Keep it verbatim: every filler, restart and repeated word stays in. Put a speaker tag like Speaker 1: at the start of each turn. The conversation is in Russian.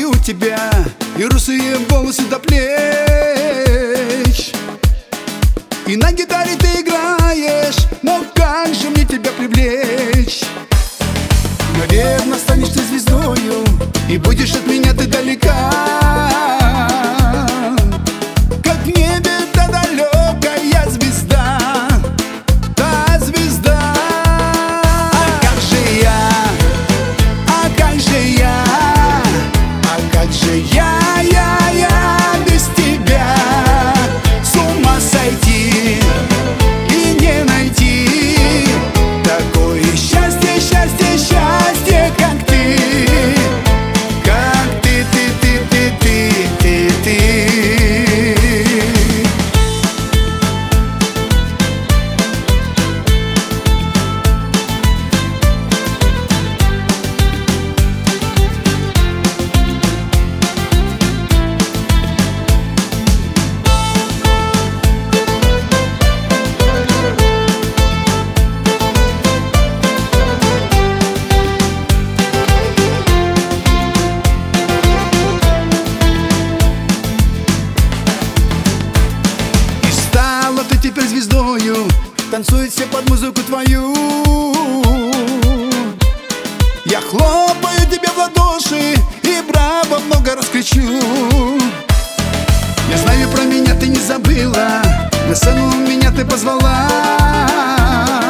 Speaker 1: у тебя и русые волосы до плеч, и на гитаре ты играешь, но как же мне тебя привлечь? Наверное, станешь ты звездою, и будешь от меня ты далека, как в небе та далекая звезда, та звезда. А как же я, а как же я, а как же я, я, я без тебя? С ума сойти и не найти такое счастье, счастье, счастье, как ты, как ты, ты, ты, ты, ты, ты, ты. Ты теперь звездою, танцуют все под музыку твою. Я хлопаю тебе в ладоши и браво много раскричу. Я знаю, про меня ты не забыла, на сцену меня ты позвала.